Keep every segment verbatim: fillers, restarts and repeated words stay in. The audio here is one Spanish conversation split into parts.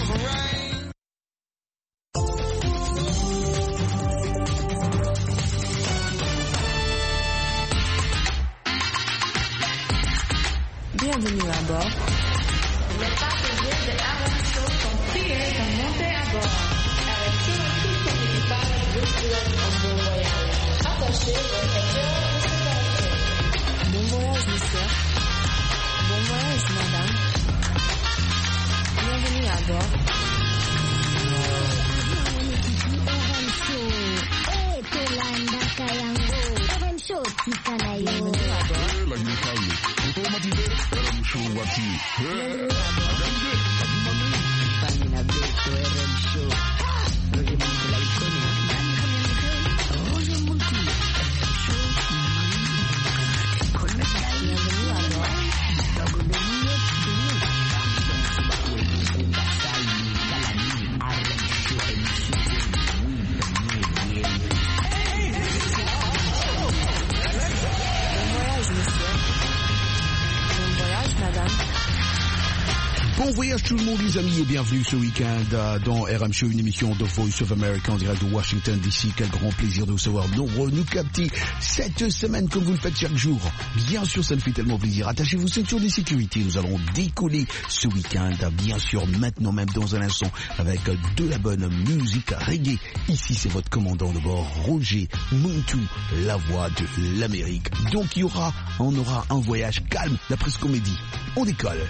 Bienvenue à bord. Les passagers de R M Show sont priés de monter à bord. Avec tout, tout son équipage, vous souhaite un bon voyage. Attachez votre cœur de sécurité. Bon voyage, monsieur. Bon voyage, madame. Bienvenue à bord. Bienvenue à bord. Bon voyage tout le monde les amis et bienvenue ce week-end dans R M Show, une émission de Voice of America en direct de Washington D C. Quel grand plaisir de vous savoir nombreux nous capter cette semaine comme vous le faites chaque jour. Bien sûr ça nous fait tellement plaisir. Attachez vos ceintures de sécurité, nous allons décoller ce week-end bien sûr maintenant même dans un instant avec de la bonne musique reggae. Ici c'est votre commandant de bord Roger Muntu, la voix de l'Amérique. Donc il y aura, on aura un voyage calme d'après ce qu'on m'a dit. On décolle.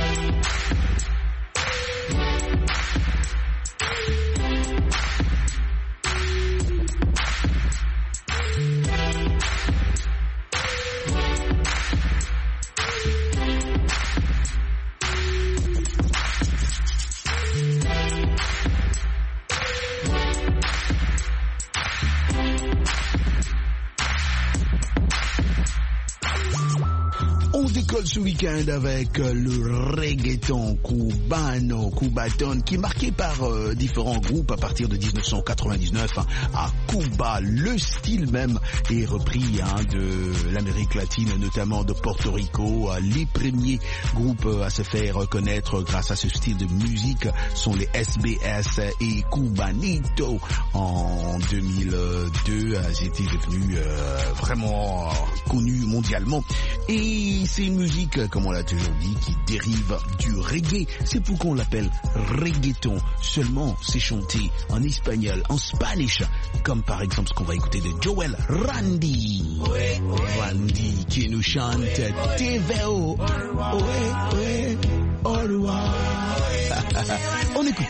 On décolle ce week-end avec le reggaeton cubano, cubaton, qui est marqué par euh, différents groupes à partir de dix-neuf cent quatre-vingt-dix-neuf hein, à Cuba. Le style même est repris hein, de l'Amérique latine, notamment de Porto Rico. Les premiers groupes à se faire reconnaître grâce à ce style de musique sont les S B S et Cubanito. En deux mille deux, c'était devenu euh, vraiment connu mondialement. Et c'est une musique, comme on l'a toujours dit, qui dérive du reggae. C'est pourquoi on l'appelle reggaeton. Seulement, c'est chanté en espagnol, en spanish, comme par exemple ce qu'on va écouter de Joel Randy. Randy qui nous chante Te veo. On écoute.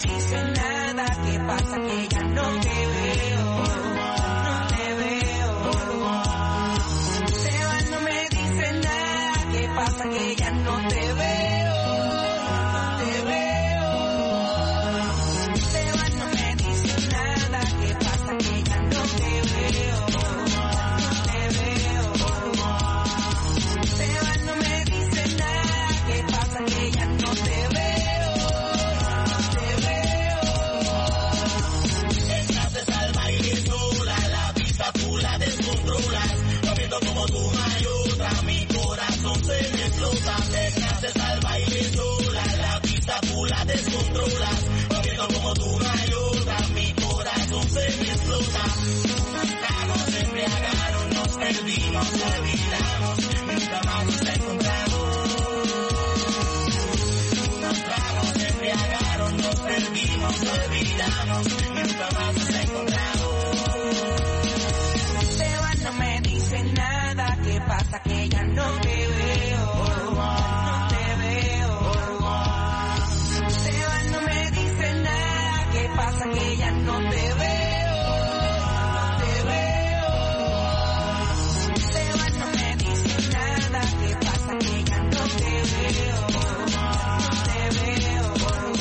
Pasa que ya no te veo, no te veo. Se va, no me dice nada. ¿Qué pasa que ya no te veo, no te veo? Se va, no me dice nada. ¿Qué pasa que ya no te veo, no te veo? Entraste al baile sola, la pista tú la descontrolas. No viendo como tú me ayudas, mi corazón se me explota. Te haces al baile sola, la pista tú la descontrolas. No viendo como tú me ayudas, mi corazón se me explota. Unos tragos se embriagaron, nos perdimos, olvidamos, nunca más nos encontramos. Unos tragos se embriagaron, nos perdimos, olvidamos, nunca más nos encontramos. Se va, no me dice nada. ¿Qué pasa que ya no te veo? No te veo. Se va, no me dice nada. ¿Qué pasa que ya no te veo? No te veo. Se va, no me dice nada. ¿Qué pasa que ya no te veo? No te veo.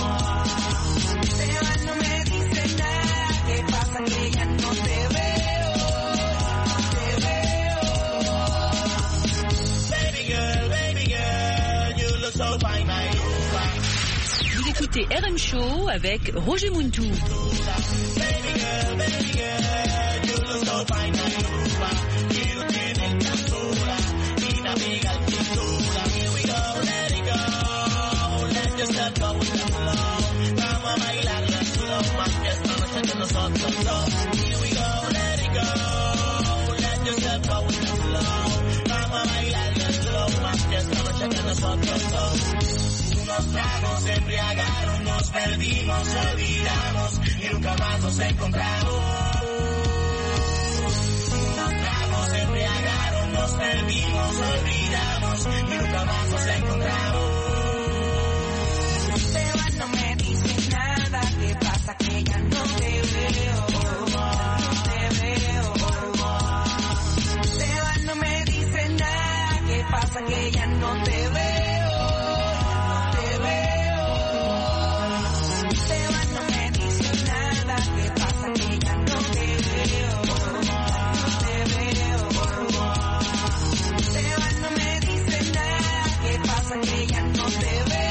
Se va, no me dice nada. ¿Qué pasa que ya no te veo? Vous écoutez R M Show avec Roger Muntu. Come on, nos perdimos, olvidamos y nunca más nos encontramos. Unos tragos se embriagaron, nos perdimos, olvidamos y nunca más nos encontramos. Te vas, no me dices nada, ¿qué pasa? Que ya no te veo, no te veo. Te vas, no me dices nada, ¿qué pasa? Que ya no te veo, no te veo. Te vas, no me dices nada, ¿qué pasa? Que ya no te veo, no te veo. Te vas, no me dices nada, ¿qué pasa? Que ya no te veo.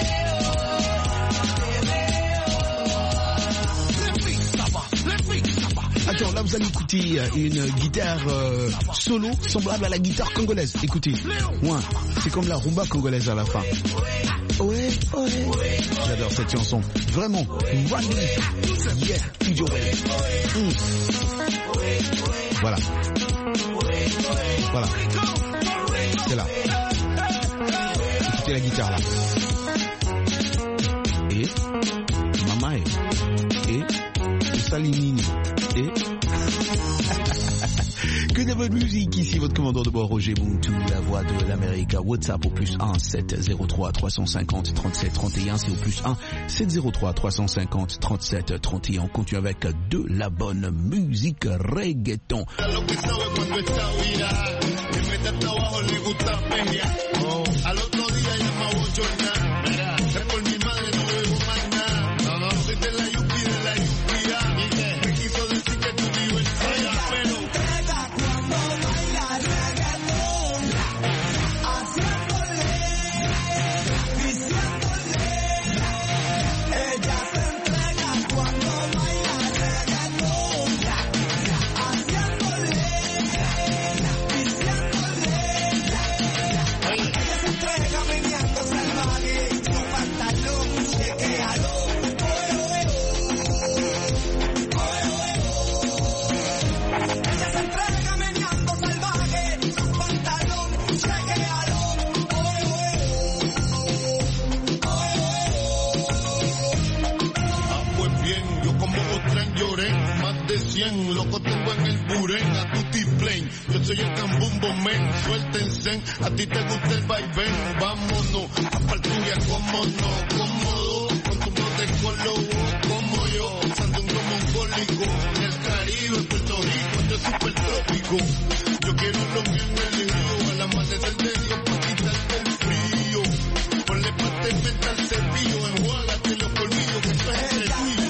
Attends, là vous allez écouter une guitare euh, solo semblable à la guitare congolaise. Écoutez, ouais, c'est comme la rumba congolaise à la fin. Ouais, ouais. J'adore cette chanson. Vraiment. Running. Yeah, enjoy. Mm. Voilà. Voilà. C'est là. Écoutez la guitare là. Et Mamae. Et Salimini. Et que de bonne musique, ici votre commandant de bord Roger Muntu, la voix de l'Amérique. WhatsApp au plus un sept zéro trois trois cent cinquante trente-sept trente et un, c'est au plus un sept zéro trois trois cent cinquante trente-sept trente et un. On continue avec de la bonne musique reggaeton. Loco tengo en el burén, a tutti plain. Yo soy el cambumbo men, suéltense. A ti te gusta el vaivén, vámonos. A Parturia, cómo no, cómodo. Con tu protocolo, como yo. Sandungo mongólico, en el Caribe, Puerto Rico, esto es super trópico. Yo quiero lo mío en el río, al amanecer de Dios, pa' quitarte el frío. Ponle pate mental cepillo, enjuágate los colmillos, que esto es el tuyo.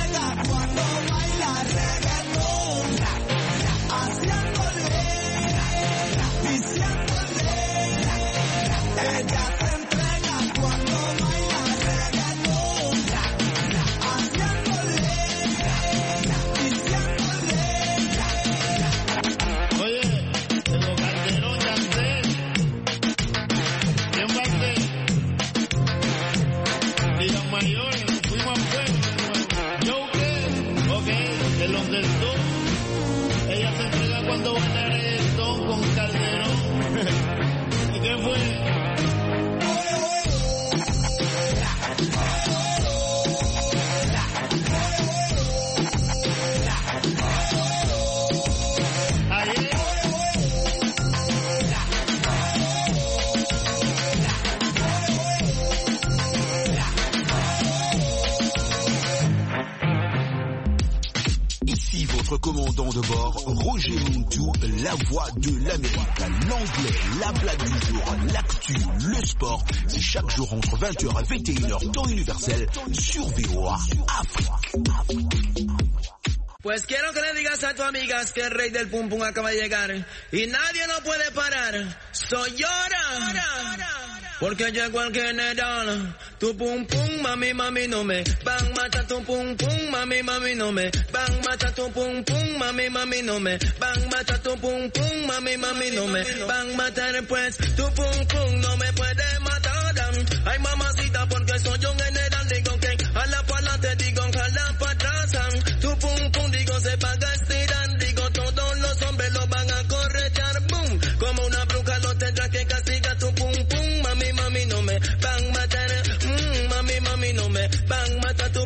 Commandant de bord, Roger Muntu, la voix de l'Amérique, l'anglais, la blague du jour, l'actu, le sport, c'est chaque jour entre vingt heures et vingt et une heures, temps universel, sur V O A Afrique. Pues quiero que le digas a tu amigas que el rey del pum pum acaba de llegar y nadie lo puede parar. Soy llora. Porque llegó el general, tu pum pum, mami, mami, no me van mata tu pum pum, mami, mami, no me van mata tu pum pum, mami, mami, no me van mata tu pum pum, mami, mami, no me van matar, pues tu pum pum no me puede matar. Ay, mamacita, porque soy un general, digo que a la pa'lante, digo jala pa' atrás. Tu pum pum, digo se paga estirar, digo todos los hombres lo van a corretear, boom, como una bruja lo tendrá que castigar tu pum pum, mami, mami, no me van a matar, mm, mami, mami, no me van a matar tu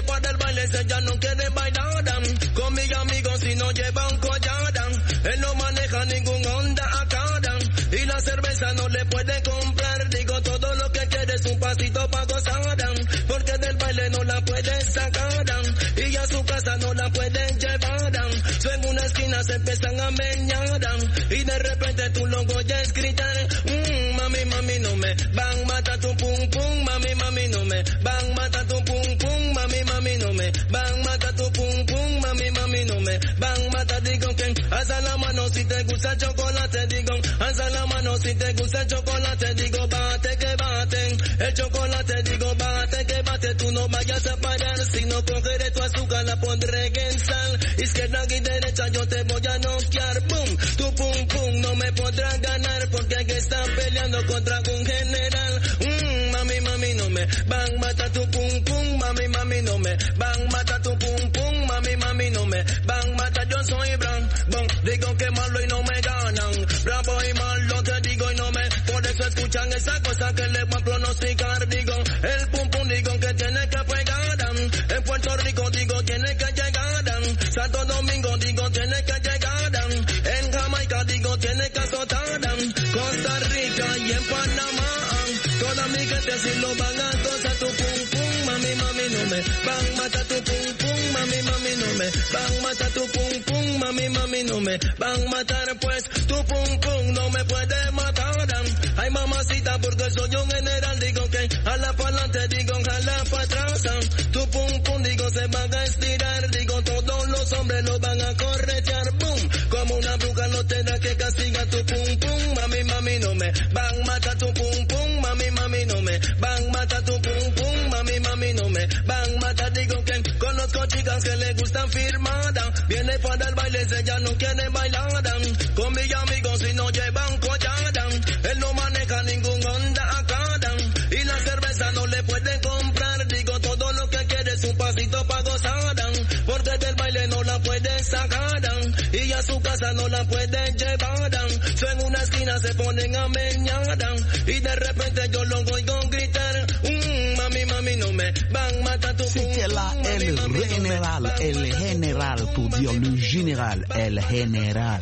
para el baile, ella no quiere bailar. Con mis amigos si no llevan collada. Él no maneja ningún Honda acá. Y la cerveza no le puede comprar. Digo, todo lo que quiere es un pasito pa' gozar. Porque del baile no la puede sacar. Y a su casa no la pueden llevar. So en una esquina se empiezan a meñar. Y de repente tú lo oyes gritar. Mmm, mami, mami, no me van mata tu pum pum. Mami, mami, no me van mata tu pum pum. Mami, mami, no me van mata tu pum pum. Mami, mami, no me van mata. Digo que alza la mano si te gusta el chocolate. Digo, alza la mano si te gusta el chocolate. Digo, bate que bate. El chocolate, digo, bate que bate. Tú no vayas a parar. Si no cogeré tu azúcar, la pondré en sal. Izquierda y derecha yo te voy a noquear. Boom, tu pum pum no me podrás ganar. Porque aquí están peleando contra un general. Mmm, mami, mami, no me van mata tu pum pum. Mami, mami, no me van mata tu pum pum. Mami, mami, no me van mata. Yo soy Bran, bon, digo que malo y no me ganan. Bravo y malo te digo y no me. Por eso escuchan esa cosa que le van a pronosticar. Digo, el pum pum digo que tiene que pegar. En Puerto Rico digo tiene que llegar. Santo Domingo digo tiene que llegar. En Jamaica digo tiene que azotar. Costa Rica y en Panamá. Toda mi gente si lo van a gozar tu pum pum. Mami, mami, no me van mata tu pum pum. Mami, mami, no me van mata tu pum pum. Mami, mami, no me van matar. Pues tu pum pum no me puede matar. Ay, mamacita, porque soy un general. Digo que jala para adelante, digo jala para atrás. Tu pum pum, digo se van a estirar. Digo todos los hombres lo van a corretear. Boom, como una bruja no tendrá que castigar tu pum pum. Mami, mami, no me van matar tu pum pum. Mami, mami, no me van matar tu pum pum. Mami, mami, no me van matar. Digo que conozco chicas que le gustan firmada. Viene para el baile, ella no quiere bailar. Con mis amigos si no llevan collada. Él no maneja ningún Honda acá. Y la cerveza no le puede comprar. Digo, todo lo que quiere es un pasito pa' gozar. Porque del baile no la puede sacar. Y a su casa no la puede llevar. So en una esquina se ponen a meñar. Y de repente yo lo oigo gritar. Mmm, mami, mami, no me van mata tu pum. C'était là el général, el général, pour dire le général, el général,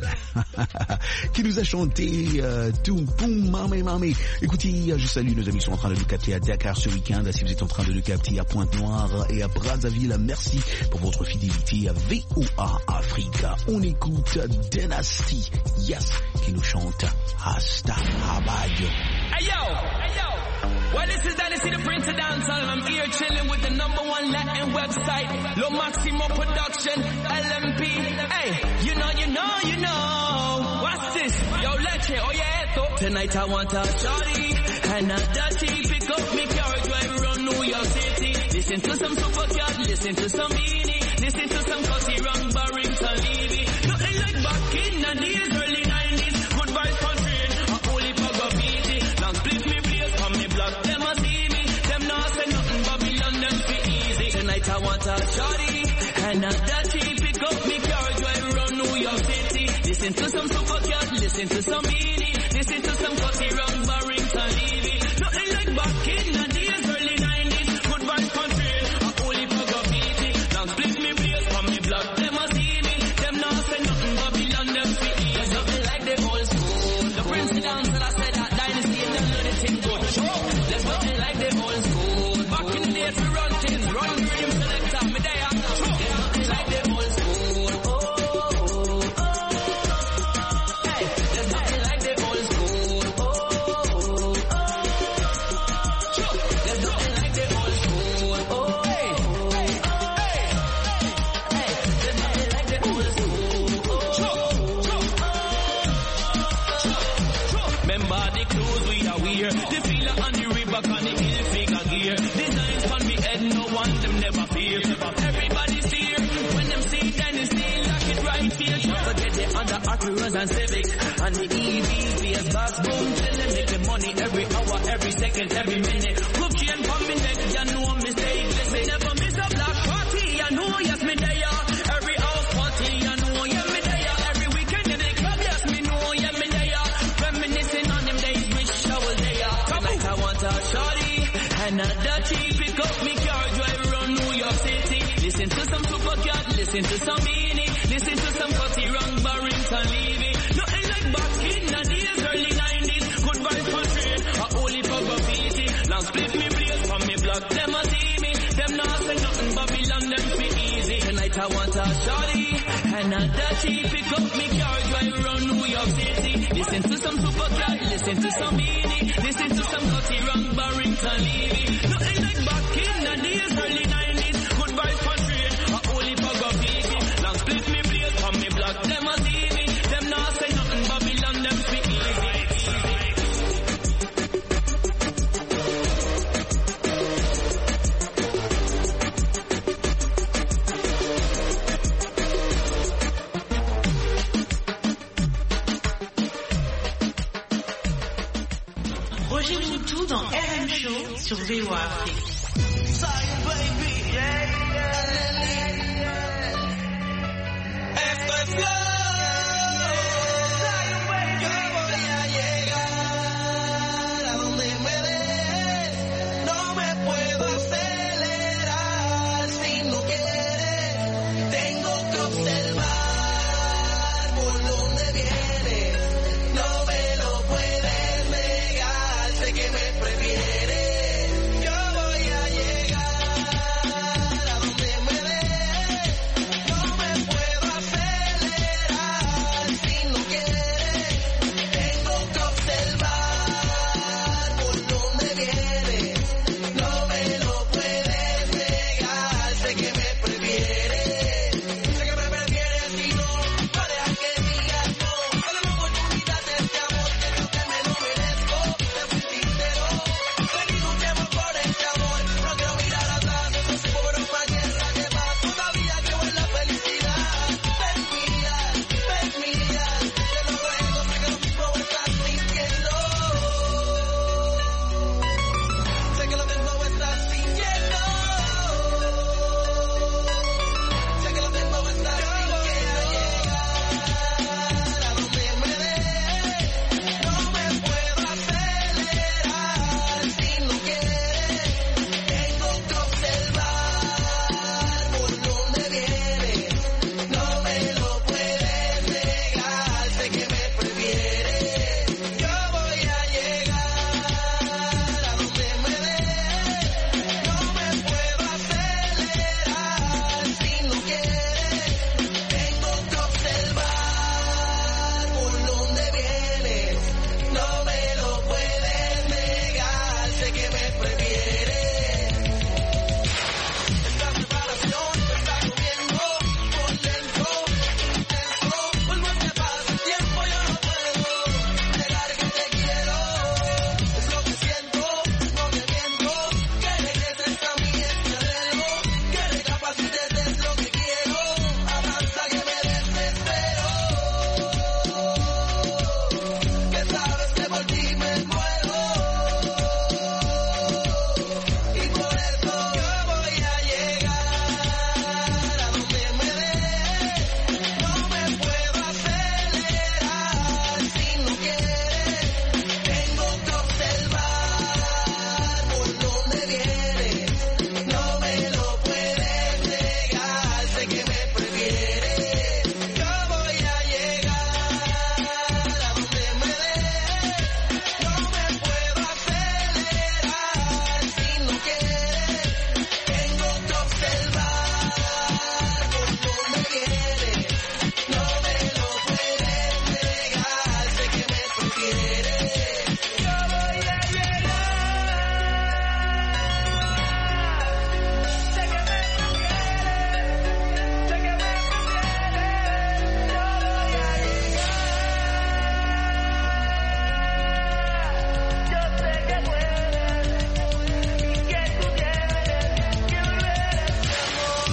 qui nous a chanté euh, Toum Poum Mami Mami. Écoutez, je salue nos amis qui sont en train de nous capter à Dakar ce week-end. Si vous êtes en train de nous capter à Pointe-Noire et à Brazzaville, merci pour votre fidélité à V O A Africa. On écoute Dynasty, yes, qui nous chante Hasta Abajo. Hey yo, hey yo. Well, this is Dynasty, the Prince of Dancehall. I'm here chilling with the number one Latin website, Lo Maximo Production, L M P. Hey, you know, you know, you know. What's this? Yo, Leche, oh yeah, esto. Tonight I want a shorty and a dirty. Pick up me carriage drive around New York City. Listen to some Supercat, listen to some Beanie, listen to some Cutty Run, Barrington Levy. Nothing like back in the days, early nineties. Good vibes country, a holy pug of easy. Long split me blaze from me blood, them a see me. Them not say nothing, Babylon them fi easy. Tonight I want a shorty and a dirty. Pick up me carriage drive around New York City. Listen to some Supercat, listen to some Beanie, listen to some Cutty Run, Barrington Levy. Nothing like back in the days, early nineties. Good vibes country, a holy pug of easy. Long split me blaze from me blood, them a see me. Them not say nothing, Babylon them fi easy. There's nothing like the old school. The Prince of Dancehall, I said that Dynasty and them know the thing good. There's nothing like the old school. Back in the days we run things, run the rhythm selector, me there. There's nothing like the old school. Oh, oh, oh. Hey, there's nothing like the old school. Oh, oh, oh. Sure. There's nothing like the old school. Oh, hey, hey, hey, hey. There's nothing like the old school. Oh, sure, sure. Remember the clothes we are wear, the feeler on the river, on the hill figure gear. Designs on me head, no one them never fear. Everybody fear when them see Dynasty, lock it right here. Forget the other Acuras and Civics and the E Vs, B S Bass, boom, chillin', making money every hour, every second, every minute. Group chain from me neck, you know I'm mistake. Listen, never miss a black party, you know, yes, me there. Every house party, you know, yeah, me there. Every weekend in the club, yes, me know, yeah, me there. Reminiscing on them days, wish I was there. Like I want a shorty and a dirty. Pick up me car, drive around New York City. Listen to some Beanie, listen to some Cutty, Wrong, Barrington, Levy. Nothing like back in the days, early nineties. Good vibes for trade, a holy for graffiti. Now split me blaze from me block, them a see me. Them not say nothing, Babylon, them fi easy. Tonight I want a shawty, and a dirty. Pick up me car, drive around New York City. Listen to some Supercat, listen to some Beanie. Listen to some Cutty, Wrong, Barrington, Levy. Nothing like back in the days, early nineties. Good vibes for trade, a holy for graffiti. Now split me blaze from me block, them a see me. Them not say nothing, Babylon, them fi easy. Rejoignez-nous tout dans R M Show sur V O A Afrique. Esto es flow. Yo voy a llegar a donde me des. No me puedo acelerar si no quieres. Tengo que observar por donde vienes. No me lo puedes negar, sé que me prefieres. Yo voy a llegar a donde me des. No me puedo acelerar si no quieres. Tengo que observar por donde vienes. No me lo puedes negar, sé que me prefieres. Sé que me prefieres y no, no dejas que digas no. Dale la oportunidad de este amor que creo que me lo merezco. Te fui sincero, ven y luchemos por este amor. No quiero mirar atrás, no sé por más guerra que más. Todavía creo en la felicidad. Ven mía, ven mía, te lo ruego, sé que lo mismo estás sintiendo. Sé que lo mismo estás sintiendo. Sé que lo mismo estás sintiendo. A donde me des, no me puedo acelerar si no quieres. Tengo que observar por donde vienes. No me lo puedes negar, sé que me prefieres. Yo voy a llegar a donde me des. No me puedo acelerar si no quieres. Tengo que observar por donde vienes. No me lo puedes negar, sé que me prefieres. Esta separación me está comiendo por dentro, intenso. Por más que pase el tiempo yo no puedo negar que te quiero. Es lo que siento, no me miento. Que regreses a mí es mi anhelo. Que recapacites es lo que quiero. Avanza que me desespero. Que sabes que por ti me muero. Y por eso yo voy a llegar a donde me des. No me puedo acelerar si no quieres. Tengo que observar por donde vienes. No me lo puedes negar, sé que me prefieres. Yo voy a llegar a donde me des. No me puedo acelerar si no quieres. Tengo que observar por donde vienes. No me lo puedes negar, sé que me prefieres. Yo voy a llegar. Sé que me prefieres. Sé que me prefieres. Yo voy a llegar. Yo sé que puedes y que tú tienes que volver a este amor.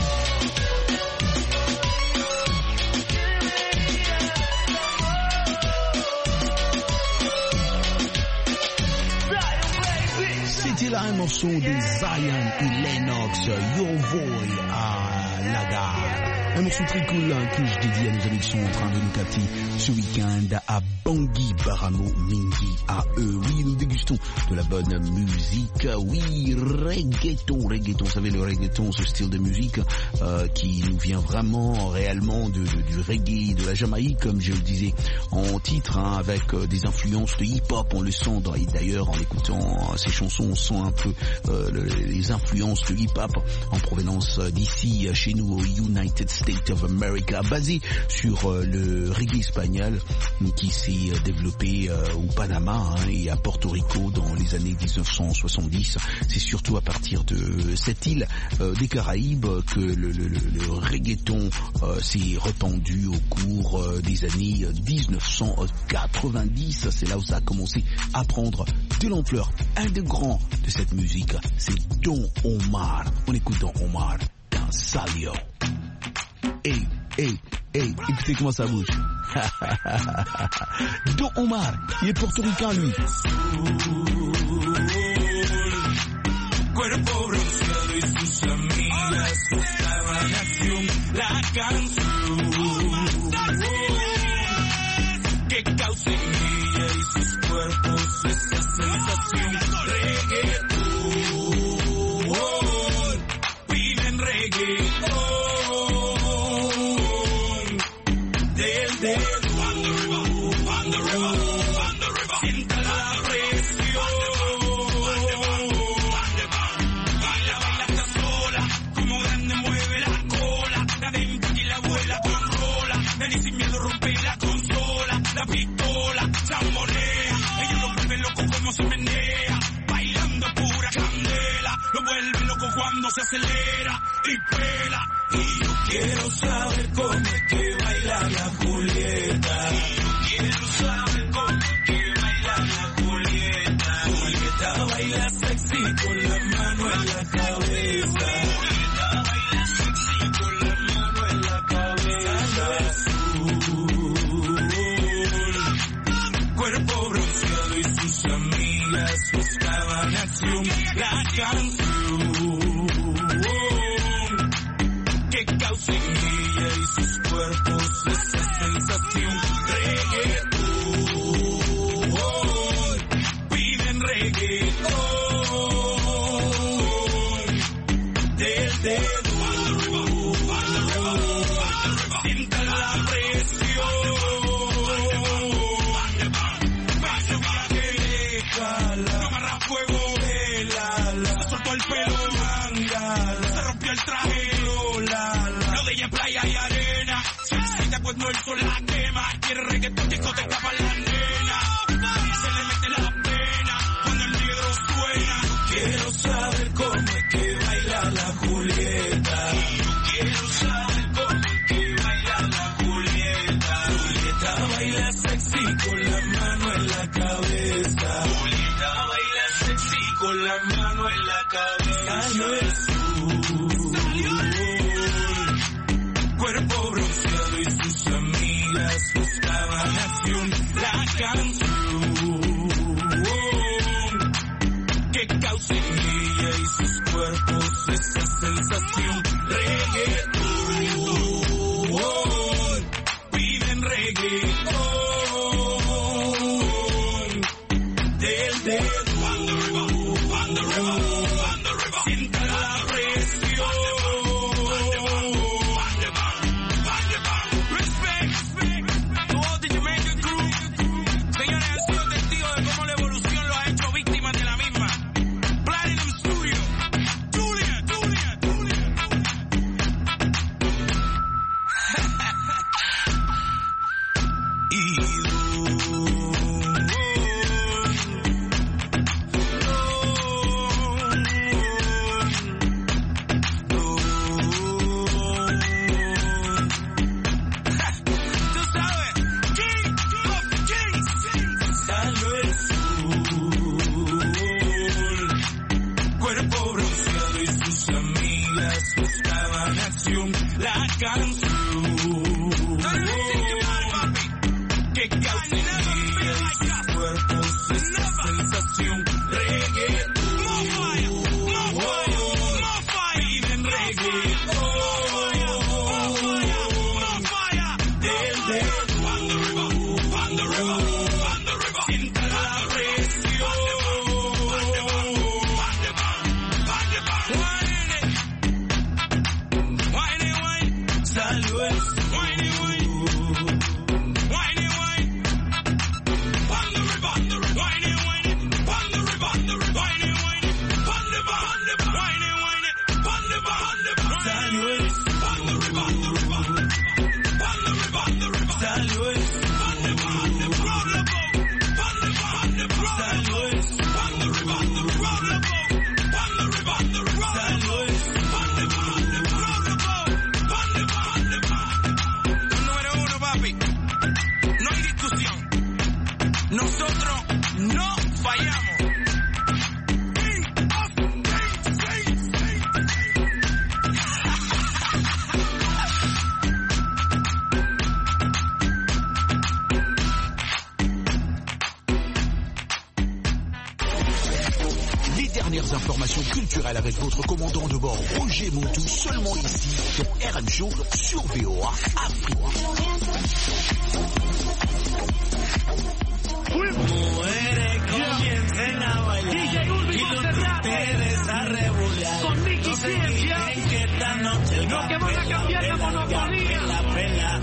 C'était là un morceau de Zion et Lennox, Yo voy a la gare. Un morceau très cool hein, que je dédie à nos amis qui sont en train de nous capter ce week-end à Bangui, Baramo, Mingi, à eux. Oui, nous dégustons de la bonne musique. Oui, reggaeton, reggaeton. Vous savez, le reggaeton, ce style de musique euh, qui nous vient vraiment, réellement de, de, du reggae, de la Jamaïque, comme je le disais en titre, hein, avec euh, des influences de hip-hop. On le sent dans, et d'ailleurs, en écoutant euh, ces chansons, on sent un peu euh, le, les influences de hip-hop en provenance euh, d'ici, euh, chez nous, au United States of America, basé sur euh, le reggae espagnol qui s'est euh, développé euh, au Panama hein, et à Porto Rico dans les années dix-neuf cent soixante-dix. C'est surtout à partir de cette île euh, des Caraïbes que le, le, le, le reggaeton euh, s'est répandu au cours euh, des années dix-neuf cent quatre-vingt-dix. C'est là où ça a commencé à prendre de l'ampleur. Un des grands de cette musique, c'est Don Omar. On écoute Don Omar dans Salio. Hey, hey, hey, écoutez comment ça bouge. Don Omar, il est portoricain lui. Cuerpo bronceado y sus amigas buscaban acción, la canción que causa en ella y sus cuerpos esa sensación. Reggaetón, piden reggaetón del dedo. On the river, on the river, sienta la presión. Baila, baila hasta sola, como grande mueve la cola. La de y la abuela controla, Dani sin miedo rompe la consola. La pistola, chambonea, ellos lo vuelven loco como se menea. Bailando pura candela, lo vuelven loco cuando se acelera y pela. Y yo quiero saber cómo es que baila la Julieta. Quiero saber cómo es que baila la Julieta. Julieta baila sexy con la mano en la cabeza. Julieta baila sexy con la mano en la cabeza. Azul, cuerpo bronceado y sus amigas buscaban acción. La canción que causa en ella y sus cuerpos esa sensación. Reggaetón, piden reggaetón del dedo. Sienta la presión. Déjala, no agarra fuego, vélala. Se soltó el pelo, mándala. Se rompió el traje, lo de ella es playa y arena. Se excita cuando el sol la quema. Quiere reggaetón, discoteca para la nena. Se le mete la pena cuando el negro suena. Quiero saber cómo es que baila la Julieta. Quiero saber cómo es que baila la Julieta. Julieta baila sexy con la mano en la cabeza. Julieta baila sexy con la mano en la cabeza. Salió el sur, cuerpo bronceado y sus amigas buscaban acción. La canción que causa en ella y sus cuerpos esa sensación. Reggaetón, piden reggaetón del dedo. On the river, on the river, on the river. Sienta la presión. Reggaetón, nosotros no fallamos. Dernières informations culturelles avec votre commandant de bord Roger Montou, seulement ici sur R M Show sur V O A Afrique. Mujeres comiencen a bailar y los títeres a rebulear. Con Nicky No se Ciencia, quiten que esta noche el lo que van a cambiar la monopolio. la pela.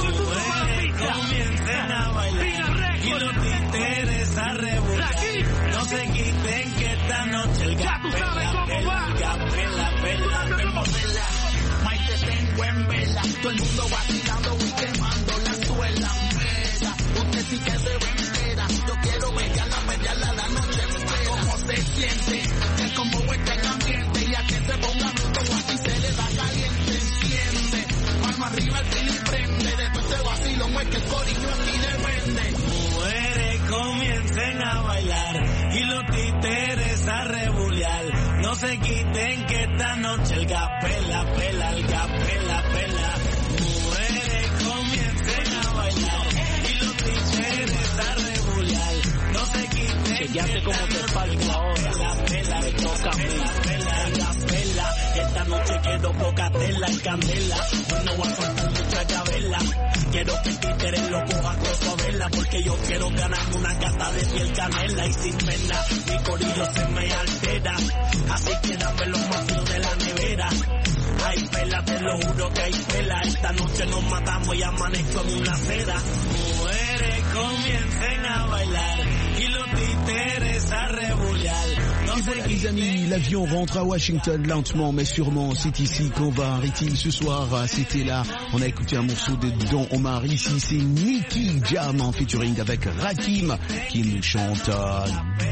Mujeres comiencen a bailar y los títeres a rebulear. No se quiten que esta noche el Ya tú sabes cómo va. el gapela, pela, vemos vela. Maite tengo en vela, todo el mundo vacilando y quemando la suela. Mera, usted sí que se ve entera. Yo quiero verla, verla la noche entera. Cómo se siente, el combo está en ambiente y a que se ponga bruto así se le da caliente, enciende. Mano arriba el fili prende, después se vacilo, no es que el corillo aquí depende. Mujeres comiencen a bailar y los títeres a rebulear. No se quiten que esta noche el gapela, pela, el gapela, pela. Mujeres comiencen a bailar y los títeres a rebulear. No se quiten que Chequeate cómo te falta ahora. la pela, me toca a mí, pela, el gapela. Esta noche quiero poca tela y candela. Hoy no voy a soltar mucha cabela. Quiero que el títere lo coja con su vela, porque yo quiero ganarme una cata de piel canela y sin pena. Mi corillo se me altera, así que dame los mafios de la nevera. Hay pela, te lo juro que hay pela. Esta noche nos matamos y amanezco en una acera. Mujeres comiencen a bailar y los títeres a rebulear. No Et voilà les amis, l'avion rentre à Washington lentement mais sûrement. C'est ici qu'on va arrêter ce soir. C'était là, on a écouté un morceau de Don Omar. Ici c'est Nicky Jam en featuring avec Rakim qui nous chante euh,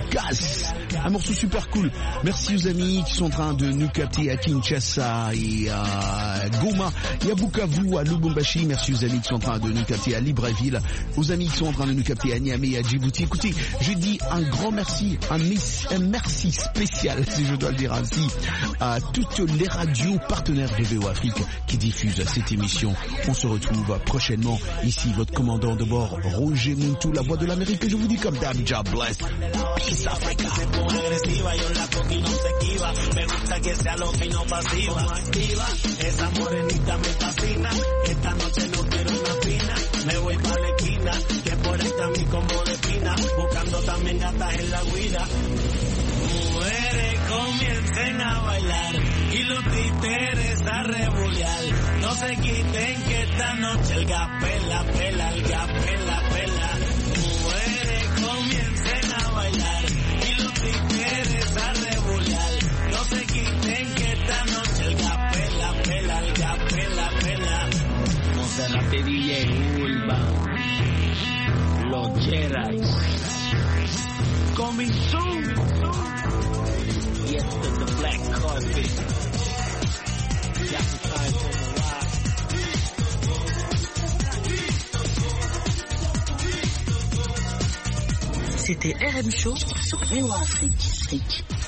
Gas. Un morceau super cool. Merci aux amis qui sont en train de nous capter à Kinshasa et à Goma et à Bukavu, à Lubumbashi. Merci aux amis qui sont en train de nous capter à Libreville, aux amis qui sont en train de nous capter à Niamey et à Djibouti. Écoutez, je dis un grand merci, un, mes- un merci spécial, si je dois le dire ainsi, à toutes les radios partenaires de V O Afrique qui diffusent cette émission. On se retrouve prochainement. Ici, votre commandant de bord, Roger Montou, la voix de l'Amérique. Et je vous dis comme d'hab, God bless. Peace, Africa. agresiva, yo la coqui no se esquiva, me gusta que sea loca y no pasiva, activa, esa morenita me fascina, esta noche no quiero una fina, me voy pa' la esquina, que por ahí está mi combo de pina, buscando también gatas en la guida. Mujeres comiencen a bailar y los títeres a rebulear, no se quiten que esta noche el gas pela, pela, el gas pela, pela. Mujeres comiencen a bailar y los títeres a rebulear, no se quiten que esta noche el gas pela, pela, el gas pela, pela. Monserrate D J Urban, los Jedi, coming soon. Yes, to the black carpet. Ya tú sabes cómo va. C'était R M Show sur V O A Afrique.